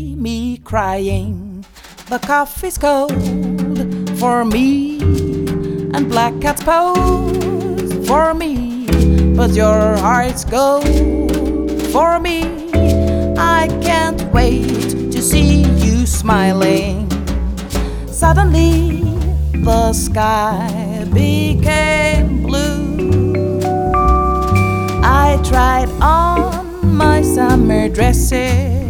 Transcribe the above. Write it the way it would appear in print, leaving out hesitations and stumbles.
Me crying, the coffee's cold for me, and black cats pose for me, but your heart's gold for me. I can't wait to see you smiling. Suddenly the sky became blue. I tried on my summer dresses